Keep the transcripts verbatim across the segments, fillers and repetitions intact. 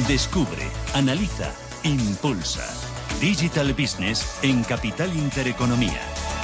Descubre, analiza, impulsa. Digital Business en Capital Intereconomía.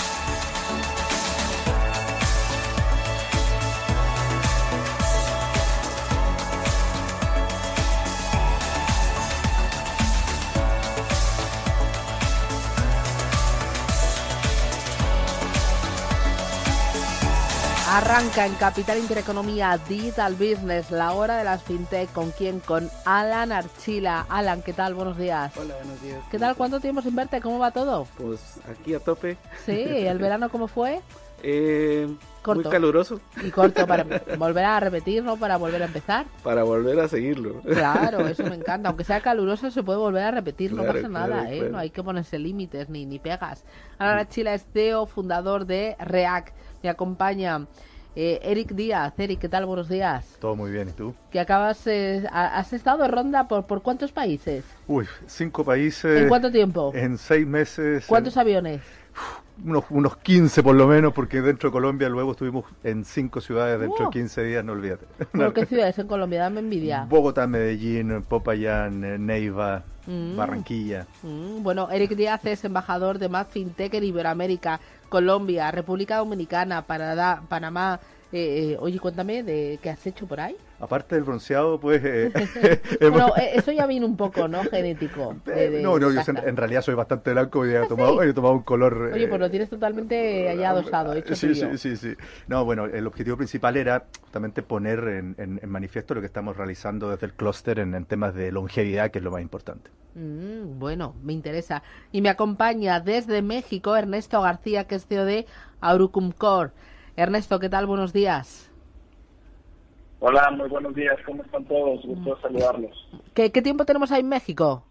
Arranca en Capital Intereconomía Digital Business, la hora de las fintech. ¿Con quién? Con Alan Archila. Alan, ¿qué tal? Buenos días. Hola, buenos días. ¿Qué tal? ¿Cuánto tiempo sin verte? ¿Cómo va todo? Pues aquí a tope. Sí, ¿el verano cómo fue? Eh, corto. Muy caluroso. Y corto, para volver a repetir, ¿no? Para volver a empezar. Para volver a seguirlo. Claro, eso me encanta. Aunque sea caluroso, se puede volver a repetir, claro, no pasa claro, nada, ¿eh? Claro. No hay que ponerse límites ni, ni pegas. Alan Archila es C E O, fundador de React. Me acompaña Eh, Eric Díaz. Eric, ¿qué tal? Buenos días. Todo muy bien, ¿y tú? Que acabas, eh, has estado de ronda por, ¿por cuántos países? Uy, cinco países. ¿En cuánto tiempo? En seis meses. ¿Cuántos en, aviones? Unos, unos quince por lo menos, porque dentro de Colombia luego estuvimos en cinco ciudades dentro uh, de quince días, no olvídate. ¿Por qué ciudades en Colombia? Dame envidia. Bogotá, Medellín, Popayán, Neiva, mm. Barranquilla. Mm, bueno, Eric Díaz es embajador de Mad Fintech en Iberoamérica, Colombia, República Dominicana, Panamá, Panamá. Eh, eh, oye, cuéntame, de ¿qué has hecho por ahí? Aparte del bronceado, pues... Eh, bueno, eh, eso ya viene un poco, ¿no? Genético. De, de no, no, yo en, en realidad soy bastante blanco y he, tomado, ¿sí? he tomado un color... Oye, pues lo tienes totalmente allá adosado, hecho sí, tuyo. Sí, sí, sí. No, bueno, el objetivo principal era justamente poner en, en, en manifiesto lo que estamos realizando desde el clúster en, en temas de longevidad, que es lo más importante. Mm, bueno, me interesa. Y me acompaña desde México Ernesto García, que es C E O de Aurucumcor. Ernesto, ¿qué tal? Buenos días. Hola, muy buenos días. ¿Cómo están todos? Gusto saludarlos. ¿Qué, qué tiempo tenemos ahí en México?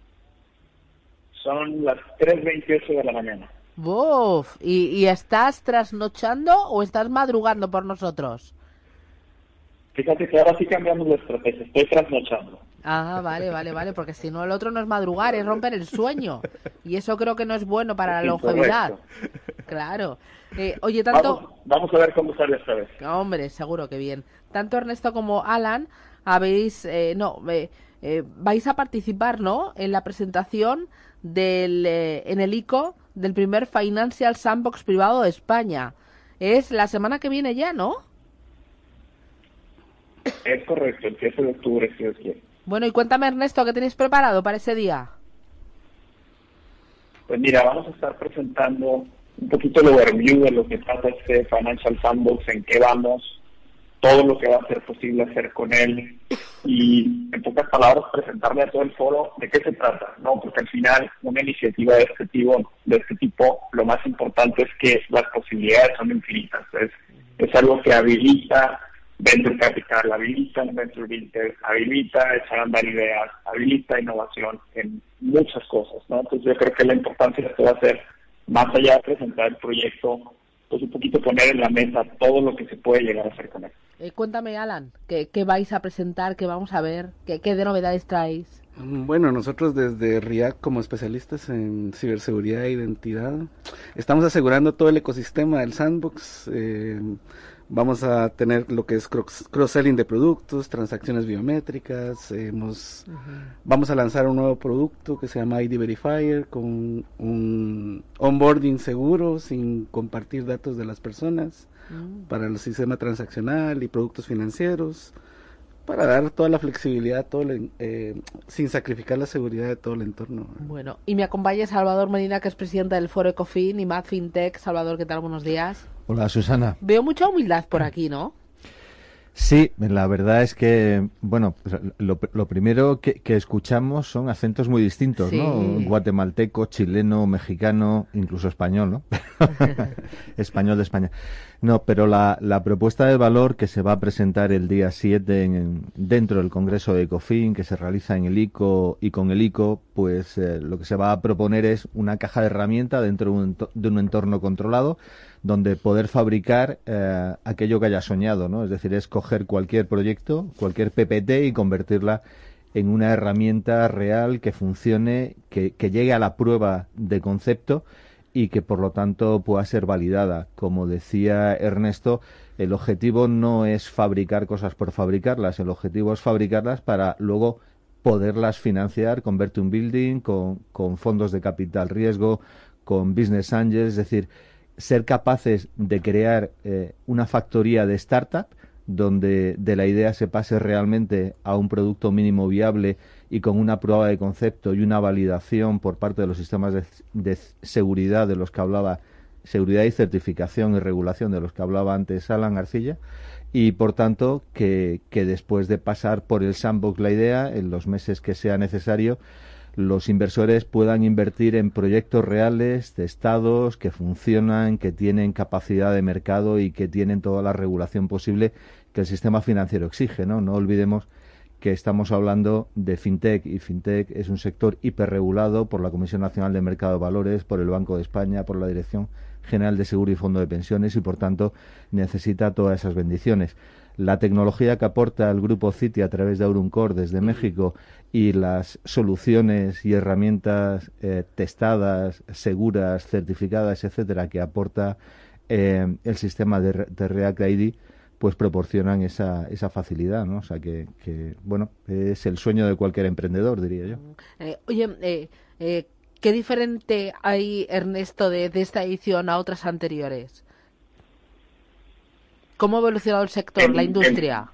Son las tres veintiocho de la mañana. ¡Buf! ¿Y, ¿Y estás trasnochando o estás madrugando por nosotros? Fíjate que ahora sí cambiamos la estrategia. Estoy trasnochando. Ah, vale, vale, vale. Porque si no, el otro no es madrugar, es romper el sueño. Y eso creo que no es bueno para la longevidad. Claro. Eh, oye, tanto... Vamos, vamos a ver cómo sale esta vez. Hombre, seguro que bien. Tanto Ernesto como Alan habéis... Eh, no, eh, eh, vais a participar, ¿no? En la presentación del eh, en el I C O del primer Financial Sandbox privado de España. Es la semana que viene ya, ¿no? Es correcto, el siete de octubre, si Dios quiere. Bueno, y cuéntame, Ernesto, ¿qué tenéis preparado para ese día? Pues mira, vamos a estar presentando un poquito el overview de lo que trata este Financial Sandbox, en qué vamos, todo lo que va a ser posible hacer con él y, en pocas palabras, presentarle a todo el foro de qué se trata, ¿no? Porque al final, una iniciativa de este tipo, de este tipo lo más importante es que las posibilidades son infinitas. Es, es algo que habilita Venture Capital, habilita Venture Builder, habilita echar a andar ideas, habilita innovación en muchas cosas, ¿no? Entonces yo creo que la importancia de esto va a ser, más allá de presentar el proyecto, pues un poquito poner en la mesa todo lo que se puede llegar a hacer con él. Eh, cuéntame, Alan, ¿qué, ¿qué vais a presentar? ¿Qué vamos a ver? ¿Qué, qué de novedades traéis? Bueno, nosotros desde React, como especialistas en ciberseguridad e identidad, estamos asegurando todo el ecosistema del sandbox. Eh, vamos a tener lo que es cross-selling de productos, transacciones biométricas. Hemos, uh-huh. Vamos a lanzar un nuevo producto que se llama I D Verifier, con un onboarding seguro sin compartir datos de las personas, uh-huh. para el sistema transaccional y productos financieros, para dar toda la flexibilidad, todo el, eh, sin sacrificar la seguridad de todo el entorno. Bueno, y me acompaña Salvador Medina, que es presidente del Foro Ecofin y Mad Fintech. Salvador, ¿qué tal? Buenos días. Hola, Susana. Veo mucha humildad por aquí, ¿no? Sí, la verdad es que, bueno, pues lo, lo primero que, que escuchamos son acentos muy distintos, sí. ¿no? Guatemalteco, chileno, mexicano, incluso español, ¿no? Español de España. No, pero la, la propuesta de valor que se va a presentar el día siete en, dentro del Congreso de Ecofin, que se realiza en el I C O y con el I C O, pues eh, lo que se va a proponer es una caja de herramientas dentro de un, de un entorno controlado, donde poder fabricar eh, aquello que haya soñado, ¿no? Es decir, es coger cualquier proyecto, cualquier P P T y convertirla en una herramienta real que funcione, que, que llegue a la prueba de concepto y que por lo tanto pueda ser validada. Como decía Ernesto, el objetivo no es fabricar cosas por fabricarlas, el objetivo es fabricarlas para luego poderlas financiar con Vertum Building, con, con fondos de capital riesgo, con business angels, es decir, ser capaces de crear eh, una factoría de startup donde de la idea se pase realmente a un producto mínimo viable y con una prueba de concepto y una validación por parte de los sistemas de, de seguridad de los que hablaba, seguridad y certificación y regulación de los que hablaba antes Alan Arcilla, y por tanto que, que después de pasar por el sandbox la idea, en los meses que sea necesario, los inversores puedan invertir en proyectos reales, testados, que funcionan, que tienen capacidad de mercado y que tienen toda la regulación posible que el sistema financiero exige, ¿no? No olvidemos que estamos hablando de fintech, y fintech es un sector hiperregulado por la Comisión Nacional de Mercado de Valores, por el Banco de España, por la Dirección General de Seguro y Fondo de Pensiones, y por tanto necesita todas esas bendiciones. La tecnología que aporta el grupo Citi a través de Auroncore desde México y las soluciones y herramientas eh, testadas, seguras, certificadas, etcétera, que aporta eh, el sistema de, de React I D, pues proporcionan esa, esa facilidad, ¿no? O sea que, que, bueno, es el sueño de cualquier emprendedor, diría yo. Eh, oye, eh, eh, ¿qué diferente hay, Ernesto, de, de esta edición a otras anteriores? ¿Cómo ha evolucionado el sector, en, la industria?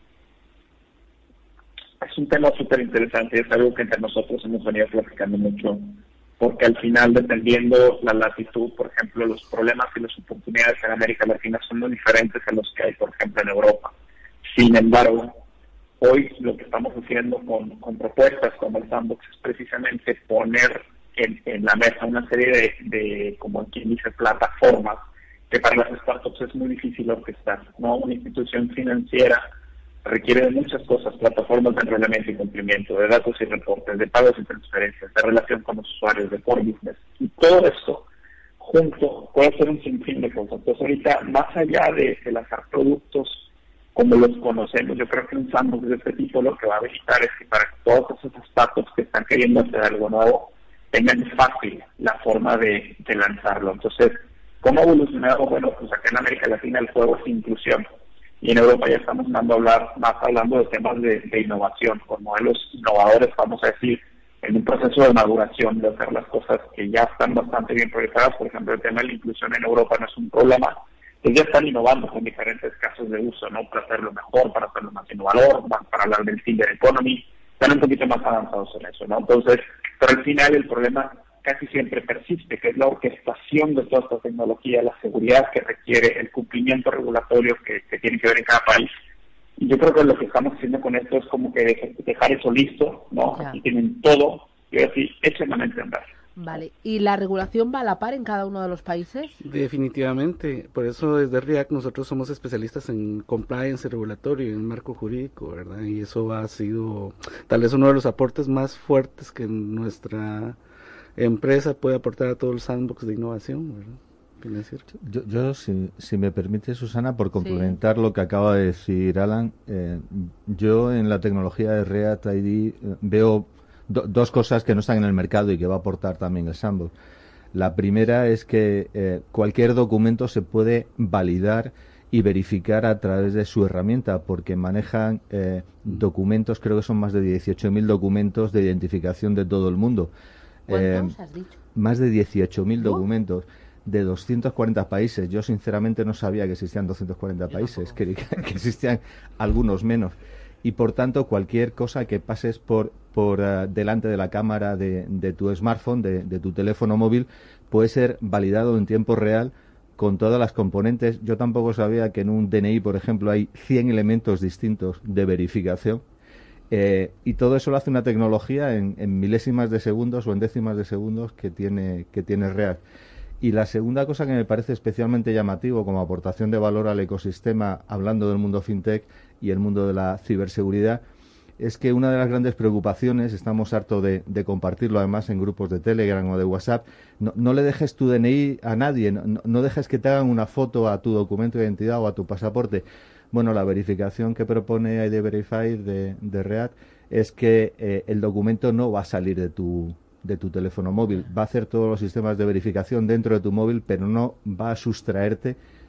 En, es un tema súper interesante, es algo que entre nosotros hemos venido platicando mucho, porque al final, dependiendo la latitud, por ejemplo, los problemas y las oportunidades en América Latina son muy diferentes a los que hay, por ejemplo, en Europa. Sin embargo, hoy lo que estamos haciendo con, con propuestas como el Sandbox es precisamente poner en, en la mesa una serie de, de, como quien dice, plataformas que para las startups es muy difícil orquestar, ¿no? Una institución financiera requiere de muchas cosas, plataformas de enrolamiento y cumplimiento, de datos y reportes, de pagos y transferencias, de relación con los usuarios, de core business. Y todo esto junto puede ser un sinfín de cosas. Entonces ahorita, más allá de, de lanzar productos como los conocemos, yo creo que un sandbox de este tipo lo que va a habilitar es que para que todas esas startups que están queriendo hacer algo nuevo tengan fácil la forma de, de lanzarlo. Entonces, ¿cómo ha evolucionado? Bueno, pues acá en América Latina el juego es inclusión. Y en Europa ya estamos dando a hablar, más hablando de temas de, de innovación, con modelos innovadores, vamos a decir, en un proceso de maduración, de hacer las cosas que ya están bastante bien proyectadas. Por ejemplo, el tema de la inclusión en Europa no es un problema. Ellos ya están innovando con diferentes casos de uso, ¿no? Para hacerlo mejor, para hacerlo más innovador, para hablar del Silver Economy. Están un poquito más avanzados en eso, ¿no? Entonces, pero al final el problema casi siempre persiste, que es la orquestación de toda esta tecnología, la seguridad que requiere, el cumplimiento regulatorio que, que tiene que ver en cada país. Y yo creo que lo que estamos haciendo con esto es como que dejar eso listo, ¿no? Ya. Aquí tienen todo, y ahora sí, echen la mente a andar. Vale, ¿y la regulación va a la par en cada uno de los países? Definitivamente, por eso desde React nosotros somos especialistas en compliance regulatorio, en marco jurídico, ¿verdad? Y eso ha sido tal vez uno de los aportes más fuertes que nuestra empresa puede aportar a todo el sandbox de innovación, ¿verdad? Yo, yo si, si me permite, Susana, por complementar sí. lo que acaba de decir Alan, eh, yo en la tecnología de React I D eh, veo do, dos cosas que no están en el mercado y que va a aportar también el sandbox. La primera es que eh, cualquier documento se puede validar y verificar a través de su herramienta, porque manejan eh, documentos, creo que son más de dieciocho mil documentos de identificación de todo el mundo. ¿Cuántos eh, has dicho? Más de dieciocho mil documentos de doscientos cuarenta países. Yo sinceramente no sabía que existían doscientos cuarenta países, que, que existían algunos menos. Y por tanto, cualquier cosa que pases por por uh, delante de la cámara de, de tu smartphone, de, de tu teléfono móvil, puede ser validado en tiempo real con todas las componentes. Yo tampoco sabía que en un D N I, por ejemplo, hay cien elementos distintos de verificación. Eh, y todo eso lo hace una tecnología en, en milésimas de segundos o en décimas de segundos que tiene, que tiene React. Y la segunda cosa que me parece especialmente llamativo como aportación de valor al ecosistema, hablando del mundo fintech y el mundo de la ciberseguridad, es que una de las grandes preocupaciones, estamos hartos de, de compartirlo además en grupos de Telegram o de WhatsApp, no, no le dejes tu D N I a nadie, no, no dejes que te hagan una foto a tu documento de identidad o a tu pasaporte. Bueno, la verificación que propone I D Verify de, de React es que eh, el documento no va a salir de tu, de tu teléfono móvil. Va a hacer todos los sistemas de verificación dentro de tu móvil, pero no va a sustraerte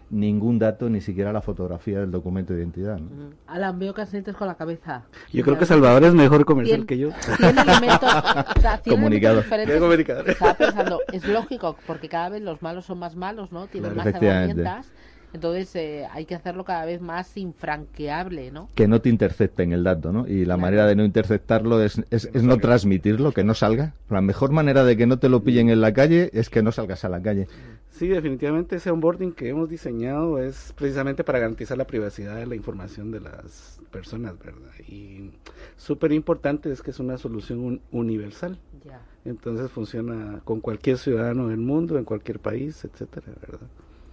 ningún dato, ni siquiera la fotografía del documento de identidad, ¿no? Uh-huh. Alan, veo que asientes con la cabeza. Yo creo que Salvador es mejor comercial que yo. Tiene elementos, o sea, tiene Comunicador. elementos diferentes. Estaba pensando, es lógico, porque cada vez los malos son más malos, ¿no? Tienen Claro, más herramientas. Entonces eh, hay que hacerlo cada vez más infranqueable, ¿no? Que no te intercepten el dato, ¿no? Y la Claro. manera de no interceptarlo es, es, es no transmitirlo, que no salga. La mejor manera de que no te lo pillen en la calle es que no salgas a la calle. Sí, definitivamente ese onboarding que hemos diseñado es precisamente para garantizar la privacidad de la información de las personas, ¿verdad? Y súper importante es que es una solución un, universal. Ya. Entonces funciona con cualquier ciudadano del mundo, en cualquier país, etcétera, ¿verdad?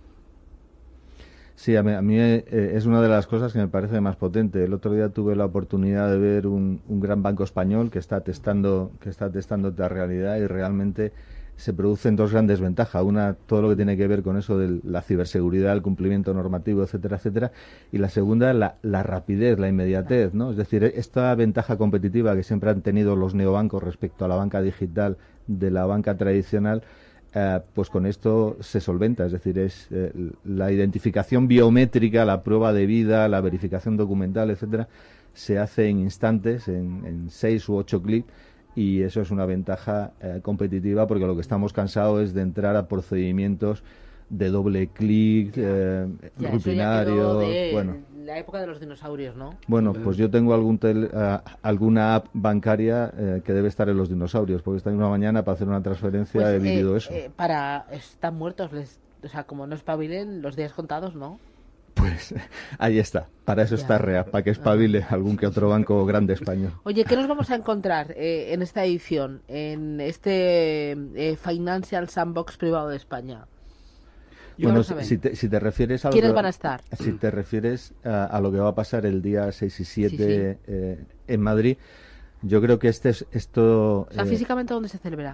Sí, a mí, a mí eh, es una de las cosas que me parece más potente. El otro día tuve la oportunidad de ver un, un gran banco español que está testando que está testando esta realidad y realmente se producen dos grandes ventajas. Una, todo lo que tiene que ver con eso de la ciberseguridad, el cumplimiento normativo, etcétera, etcétera. Y la segunda, la, la rapidez, la inmediatez, ¿no? Es decir, esta ventaja competitiva que siempre han tenido los neobancos respecto a la banca digital de la banca tradicional, Uh, pues con esto se solventa, es decir, es eh, la identificación biométrica, la prueba de vida, la verificación documental, etcétera, se hace en instantes, en, en seis u ocho clics, y eso es una ventaja eh, competitiva, porque lo que estamos cansados es de entrar a procedimientos de doble clic, eh, Ya, rutinario, eso ya quedó de bueno. la época de los dinosaurios, ¿no? Bueno, pues yo tengo algún tel, uh, alguna app bancaria eh, que debe estar en los dinosaurios, porque esta misma mañana para hacer una transferencia Pues, he vivido eh, eso. eh, para están muertos, les, o sea, como no espabilen, los días contados, ¿no? Pues ahí está, para eso Ya. está REA, para que espabile algún que otro banco grande español. Oye, ¿qué nos vamos a encontrar eh, en esta edición, en este eh, Financial Sandbox privado de España? Bueno, Vamos a ver. si te, si te refieres a lo ¿Quiénes que- van a estar? Si te refieres a, a lo que va a pasar el día seis y siete Sí, sí. eh, en Madrid, yo creo que este es esto. O sea, eh, físicamente, ¿dónde se celebra?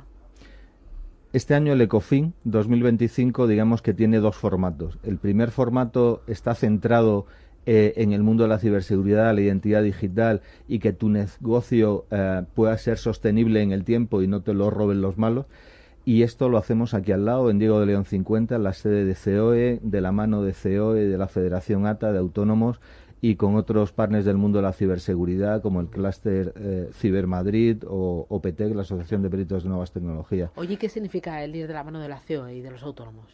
Este año el Ecofin dos mil veinticinco, digamos que tiene dos formatos. El primer formato está centrado eh, en el mundo de la ciberseguridad, la identidad digital y que tu negocio eh, pueda ser sostenible en el tiempo y no te lo roben los malos. Y esto lo hacemos aquí al lado, en Diego de León cincuenta, en la sede de C O E, de la mano de C O E, de la Federación A T A, de Autónomos, y con otros partners del mundo de la ciberseguridad, como el clúster eh, Ciber Madrid o O P T E C, la Asociación de Peritos de Nuevas Tecnologías. Oye, ¿qué significa el ir de la mano de la C O E y de los autónomos?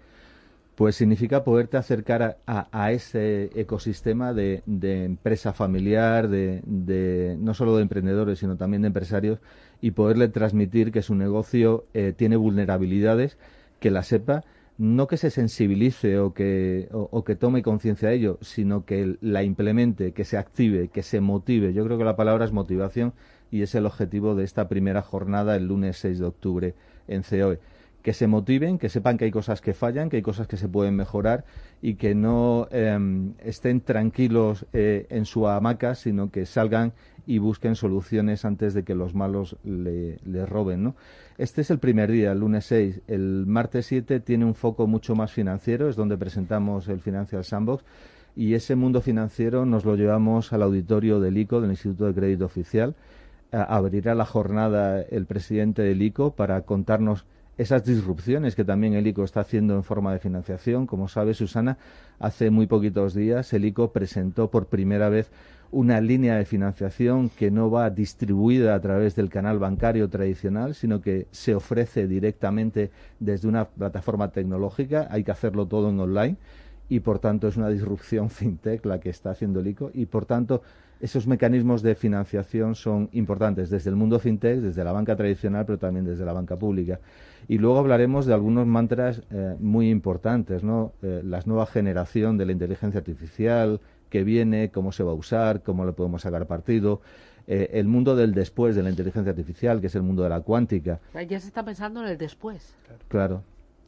Pues significa poderte acercar a, a, a ese ecosistema de, de empresa familiar, de, de no solo de emprendedores, sino también de empresarios, y poderle transmitir que su negocio eh, tiene vulnerabilidades, que la sepa, no que se sensibilice o que, o, o que tome conciencia de ello, sino que la implemente, que se active, que se motive. Yo creo que la palabra es motivación y es el objetivo de esta primera jornada el lunes seis de octubre en C O E. Que se motiven, que sepan que hay cosas que fallan, que hay cosas que se pueden mejorar y que no eh, estén tranquilos eh, en su hamaca, sino que salgan y busquen soluciones antes de que los malos le, le roben, ¿no? Este es el primer día, el lunes seis. El martes siete tiene un foco mucho más financiero, es donde presentamos el Financial Sandbox, y ese mundo financiero nos lo llevamos al auditorio del I C O, del Instituto de Crédito Oficial. A, abrirá la jornada el presidente del I C O para contarnos esas disrupciones que también el I C O está haciendo en forma de financiación. Como sabe Susana, hace muy poquitos días el I C O presentó por primera vez una línea de financiación que no va distribuida a través del canal bancario tradicional, sino que se ofrece directamente desde una plataforma tecnológica. Hay que hacerlo todo en online y, por tanto, es una disrupción fintech la que está haciendo el I C O y, por tanto, esos mecanismos de financiación son importantes desde el mundo fintech, desde la banca tradicional, pero también desde la banca pública. Y luego hablaremos de algunos mantras eh, muy importantes, ¿no? Eh, la nueva generación de la inteligencia artificial que viene, cómo se va a usar, cómo le podemos sacar partido, eh, el mundo del después de la inteligencia artificial, que es el mundo de la cuántica. Ya se está pensando en el después. Claro.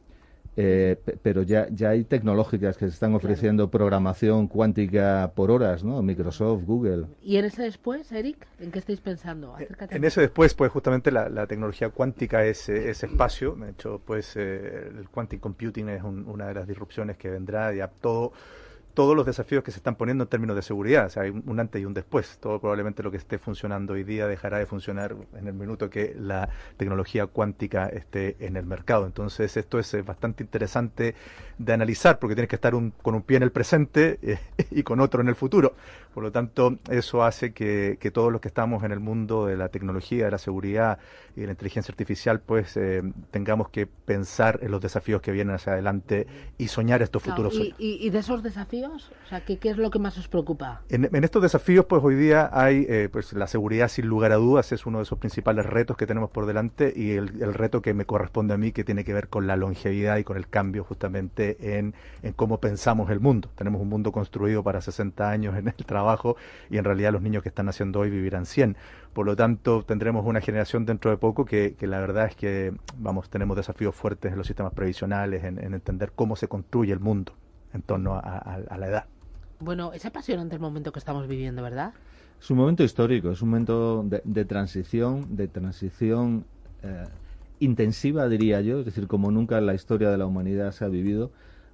Eh, p- pero ya, ya hay tecnológicas que se están ofreciendo programación cuántica por horas, ¿no? Microsoft, Google. ¿Y en ese después, Eric? ¿En qué estáis pensando? Acércate a En mí. ese después, pues justamente la, la tecnología cuántica es eh, ese espacio. De hecho, pues eh, el quantum computing es un- una de las disrupciones que vendrá. Ya todo, todos los desafíos que se están poniendo en términos de seguridad. O sea, hay un antes y un después. Todo probablemente lo que esté funcionando hoy día dejará de funcionar en el minuto que la tecnología cuántica esté en el mercado. Entonces, esto es eh, bastante interesante de analizar, porque tienes que estar un, con un pie en el presente eh, y con otro en el futuro. Por lo tanto, eso hace que, que todos los que estamos en el mundo de la tecnología, de la seguridad y de la inteligencia artificial, pues eh, tengamos que pensar en los desafíos que vienen hacia adelante y soñar estos claro, futuros. Y, y, ¿Y de esos desafíos? O sea, ¿qué, qué es lo que más os preocupa? En, en estos desafíos, pues hoy día hay, eh, pues la seguridad sin lugar a dudas es uno de esos principales retos que tenemos por delante, y el, el reto que me corresponde a mí, que tiene que ver con la longevidad y con el cambio justamente en, en cómo pensamos el mundo. Tenemos un mundo construido para sesenta años en el trabajo, y en realidad los niños que están naciendo hoy vivirán cien. Por lo tanto, tendremos una generación dentro de poco que, que la verdad es que, vamos, tenemos desafíos fuertes en los sistemas previsionales, en, en entender cómo se construye el mundo en torno a, a, a la edad. Bueno, es apasionante el momento que estamos viviendo, ¿verdad? Es un momento histórico, es un momento de, de transición, de transición eh, intensiva, diría yo, es decir, como nunca en la historia de la humanidad se ha vivido,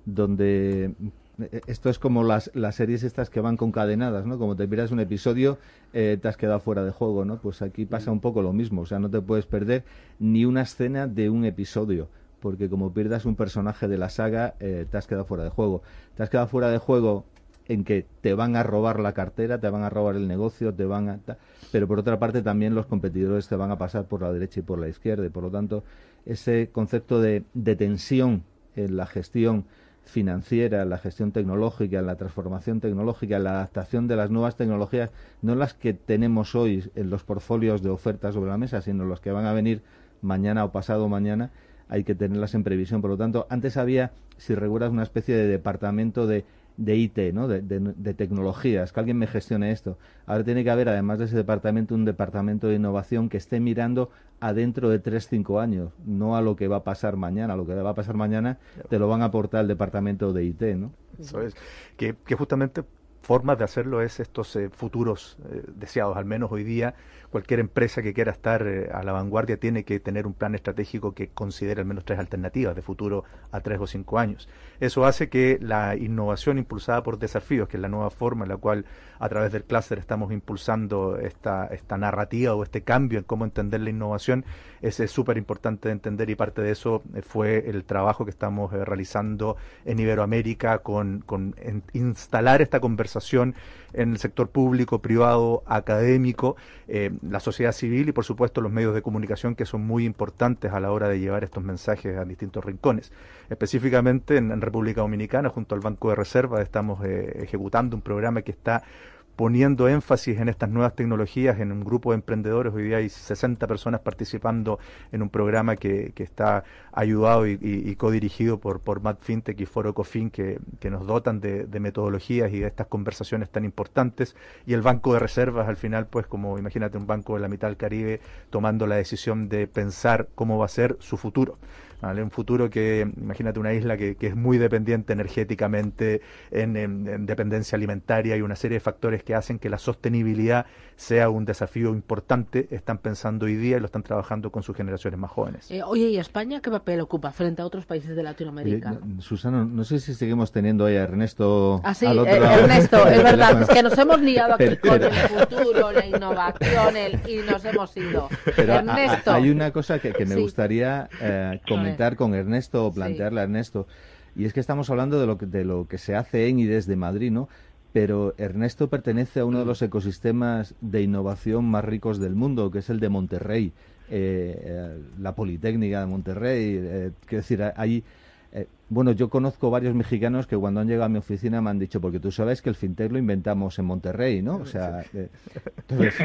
donde esto es como las, las series estas que van concadenadas, ¿no? Como te pierdas un episodio, eh, te has quedado fuera de juego, ¿no? Pues aquí pasa un poco lo mismo, o sea, no te puedes perder ni una escena de un episodio, porque como pierdas un personaje de la saga, eh, te has quedado fuera de juego. Te has quedado fuera de juego en que te van a robar la cartera, te van a robar el negocio, te van a... Pero por otra parte también los competidores te van a pasar por la derecha y por la izquierda, y por lo tanto ese concepto de, de tensión en la gestión financiera, la gestión tecnológica, la transformación tecnológica, la adaptación de las nuevas tecnologías, no las que tenemos hoy en los portfolios de ofertas sobre la mesa, sino los que van a venir mañana o pasado mañana, hay que tenerlas en previsión. Por lo tanto, antes había, si recuerdas, una especie de departamento de, de I T, ¿no? de, de, de tecnologías, que alguien me gestione esto. Ahora tiene que haber, además de ese departamento, un departamento de innovación que esté mirando a dentro de tres, cinco años, no a lo que va a pasar mañana. Lo que va a pasar mañana te lo van a aportar el departamento de I T, ¿no? Eso es, que, que justamente formas de hacerlo es estos eh, futuros eh, deseados. Al menos hoy día cualquier empresa que quiera estar eh, a la vanguardia tiene que tener un plan estratégico que considere al menos tres alternativas de futuro a tres o cinco años. Eso hace que la innovación impulsada por desafíos, que es la nueva forma en la cual a través del clúster estamos impulsando esta, esta narrativa o este cambio en cómo entender la innovación, es súper importante de entender, y parte de eso eh, fue el trabajo que estamos eh, realizando en Iberoamérica con, con en, instalar esta conversación en el sector público, privado, académico, eh, la sociedad civil y por supuesto los medios de comunicación, que son muy importantes a la hora de llevar estos mensajes a distintos rincones. Específicamente en, en República Dominicana, junto al Banco de Reserva, estamos eh, ejecutando un programa que está poniendo énfasis en estas nuevas tecnologías en un grupo de emprendedores. Hoy día hay sesenta personas participando en un programa que, que está ayudado y, y, y codirigido por, por Mad Fintech y Foro Ecofin, que, que nos dotan de, de metodologías y de estas conversaciones tan importantes. Y el Banco de Reservas, al final, pues como imagínate un banco de la mitad del Caribe tomando la decisión de pensar cómo va a ser su futuro. ¿Vale? Un futuro que, imagínate una isla que, que es muy dependiente energéticamente, en, en, en dependencia alimentaria, y una serie de factores que hacen que la sostenibilidad sea un desafío importante. Están pensando hoy día y lo están trabajando con sus generaciones más jóvenes. Eh, oye, ¿y España qué papel ocupa frente a otros países de Latinoamérica? Oye, no, Susana, no sé si seguimos teniendo ahí a Ernesto. Ah, sí, al otro eh, lado. Ernesto, es verdad, es que nos hemos liado aquí Pero, con pero, el futuro, la innovación, el, y nos hemos ido. Pero Ernesto. A, hay una cosa que, que me Sí. gustaría eh, comentar con Ernesto, o plantearle Sí. a Ernesto, y es que estamos hablando de lo que, de lo que se hace en y desde Madrid, ¿no? Pero Ernesto pertenece a uno de los ecosistemas de innovación más ricos del mundo, que es el de Monterrey, eh, eh, la Politécnica de Monterrey. Eh, quiero decir, ahí, eh, bueno, yo conozco varios mexicanos que cuando han llegado a mi oficina me han dicho, porque tú sabes que el fintech lo inventamos en Monterrey, ¿no? O sea, eh, entonces,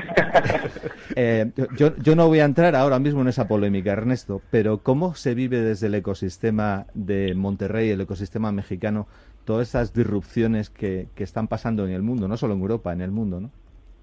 eh, yo, yo no voy a entrar ahora mismo en esa polémica, Ernesto, pero ¿cómo se vive desde el ecosistema de Monterrey, el ecosistema mexicano, todas esas disrupciones que, que están pasando en el mundo, no solo en Europa, en el mundo, ¿no?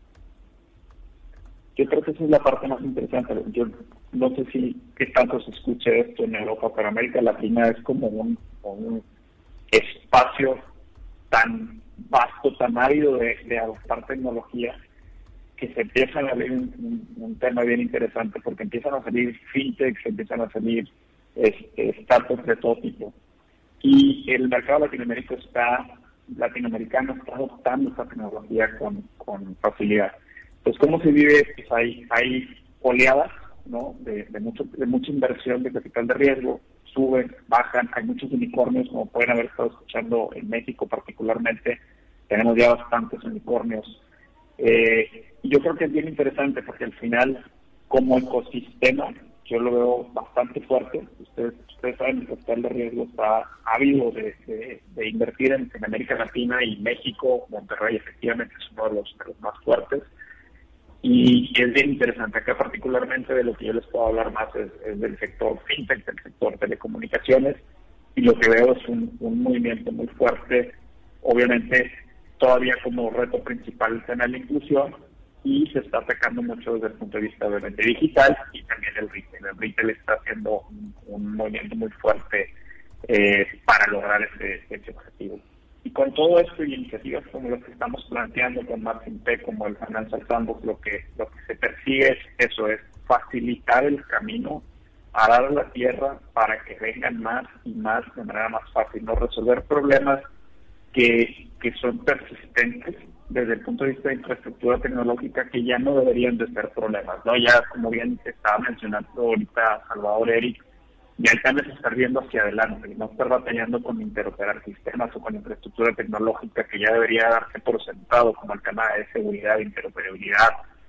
Yo creo que esa es la parte más interesante. Yo no sé si qué tanto se escuche esto en Europa, pero América Latina es como un, un espacio tan vasto, tan árido de, de adoptar tecnología, que se empieza a salir un, un, un tema bien interesante, porque empiezan a salir fintechs, empiezan a salir este, startups de todo tipo. Y el mercado latinoamericano está latinoamericano está adoptando esta tecnología con, con facilidad. Entonces, ¿cómo se vive? Pues hay, hay oleadas, ¿no? de, de, mucho, de mucha inversión de capital de riesgo, suben, bajan, hay muchos unicornios, como pueden haber estado escuchando en México particularmente, tenemos ya bastantes unicornios. Eh, y yo creo que es bien interesante porque al final, como ecosistema, yo lo veo bastante fuerte. Ustedes, ustedes saben, el capital de riesgo está ávido de, de, de invertir en, en América Latina y México. Monterrey efectivamente es uno de los, de los más fuertes. Y es bien interesante. Acá particularmente de lo que yo les puedo hablar más es, es del sector fintech, del sector telecomunicaciones. Y lo que veo es un, un movimiento muy fuerte. Obviamente, todavía como reto principal tener la inclusión, y se está atacando mucho desde el punto de vista obviamente digital y también el retail. El retail está haciendo un, un movimiento muy fuerte eh, para lograr ese, ese objetivo. Y con todo esto y iniciativas como las que estamos planteando con MarfinTech, como el Financial Sandbox, lo que, lo que se persigue es eso, es facilitar el camino, arar la tierra para que vengan más y más de manera más fácil, no resolver problemas que, que son persistentes desde el punto de vista de infraestructura tecnológica, que ya no deberían de ser problemas, ¿no? Ya, como bien estaba mencionando ahorita Salvador, Eric, ya el cambio es estar viendo hacia adelante, no estar batallando con interoperar sistemas o con infraestructura tecnológica que ya debería darse por sentado, como el tema de seguridad, interoperabilidad,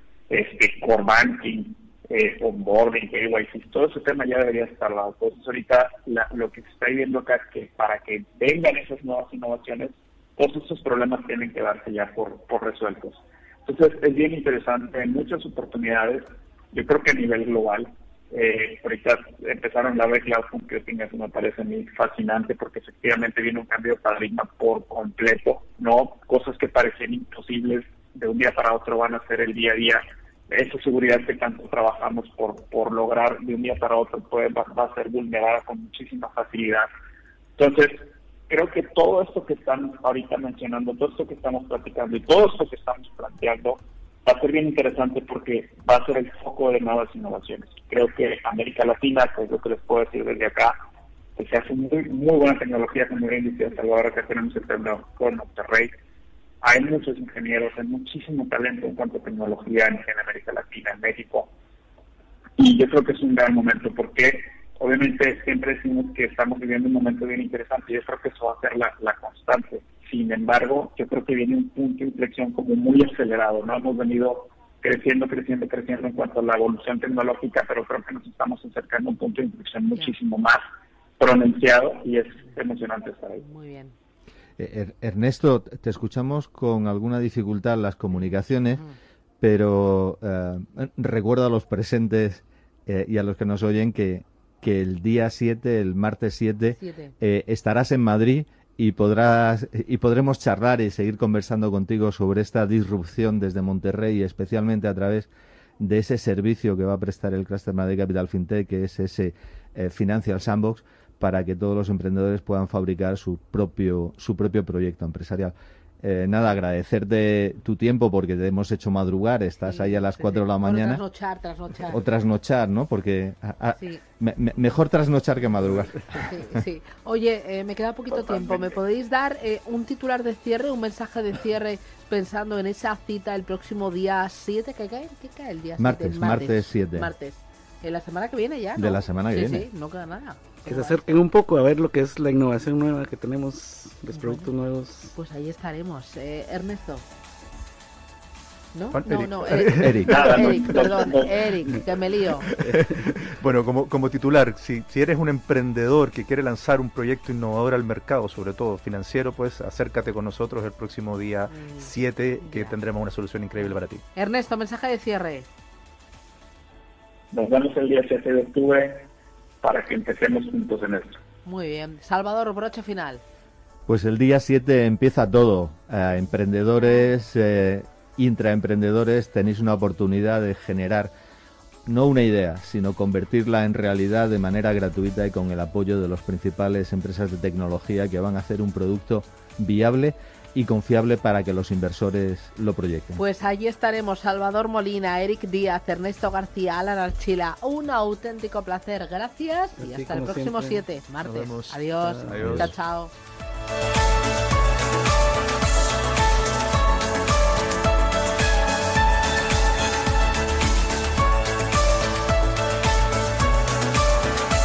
este, core banking, eh, onboarding, K Y C, todo ese tema ya debería estar dado. Entonces ahorita la, lo que se está viendo acá es que para que vengan esas nuevas innovaciones, todos esos problemas tienen que darse ya por, por resueltos. Entonces es bien interesante, hay muchas oportunidades, yo creo que a nivel global. Eh, ahorita empezaron la red cloud computing, eso me parece a mí fascinante porque efectivamente viene un cambio de paradigma por completo, ¿no? Cosas que parecían imposibles de un día para otro van a ser el día a día. Esa seguridad que tanto trabajamos por, por lograr de un día para otro puede, va, va a ser vulnerada con muchísima facilidad. Entonces, creo que todo esto que están ahorita mencionando, todo esto que estamos platicando y todo esto que estamos planteando va a ser bien interesante porque va a ser el foco de nuevas innovaciones. Creo que América Latina, que es lo que les puedo decir desde acá, que se hace muy, muy buena tecnología, como bien dice Salvador, acá tenemos el tema con Monterrey. Hay muchos ingenieros, hay muchísimo talento en cuanto a tecnología en, en América Latina, en México. Y yo creo que es un gran momento porque obviamente siempre decimos que estamos viviendo un momento bien interesante y yo creo que eso va a ser la, la constante. Sin embargo, yo creo que viene un punto de inflexión como muy acelerado, ¿no? Hemos venido creciendo, creciendo, creciendo en cuanto a la evolución tecnológica, pero creo que nos estamos acercando a un punto de inflexión muchísimo más pronunciado y es emocionante estar ahí. Muy bien. Eh, Ernesto, te escuchamos con alguna dificultad en las comunicaciones, uh-huh. pero eh, recuerdo a los presentes eh, y a los que nos oyen que, que el día siete, el martes siete, eh, estarás en Madrid y podrás y podremos charlar y seguir conversando contigo sobre esta disrupción desde Monterrey, especialmente a través de ese servicio que va a prestar el Cluster Madrid Capital FinTech, que es ese eh, Financial Sandbox, para que todos los emprendedores puedan fabricar su propio su propio proyecto empresarial. Eh, nada, agradecerte tu tiempo porque te hemos hecho madrugar, estás sí, ahí a las sí, cuatro sí. de la mañana. O trasnochar, trasnochar. O trasnochar, ¿no? Porque a, a, sí. me, me, mejor trasnochar que madrugar. Sí, sí. Oye, eh, me queda poquito tiempo. ¿Me podéis dar eh, un titular de cierre, un mensaje de cierre pensando en esa cita el próximo día siete? ¿Qué cae? ¿Qué cae el día martes, siete? Martes siete. Martes. En la semana que viene ya, ¿no? De la semana que sí, viene. Sí, no queda nada. Que se acerquen un poco a ver lo que es la innovación nueva que tenemos, los productos bueno, nuevos. Pues ahí estaremos. Eh, Ernesto. ¿No? Juan, no, Eric. no, Eric. Eric. Eric, perdón, Eric, que me lío. Bueno, como, como titular, si, si eres un emprendedor que quiere lanzar un proyecto innovador al mercado, sobre todo financiero, pues acércate con nosotros el próximo día siete, que ya. tendremos una solución increíble para ti. Ernesto, mensaje de cierre. Nos vemos el día siete de octubre para que empecemos juntos en esto. Muy bien. Salvador, broche final. Pues el día siete empieza todo. Eh, emprendedores, eh, intraemprendedores, tenéis una oportunidad de generar no una idea, sino convertirla en realidad de manera gratuita y con el apoyo de las principales empresas de tecnología que van a hacer un producto viable y confiable para que los inversores lo proyecten. Pues allí estaremos, Salvador Molina, Eric Díaz, Ernesto García, Alan Archila. Un auténtico placer. Gracias y hasta el próximo siete, martes. Adiós. Adiós. Chao, chao.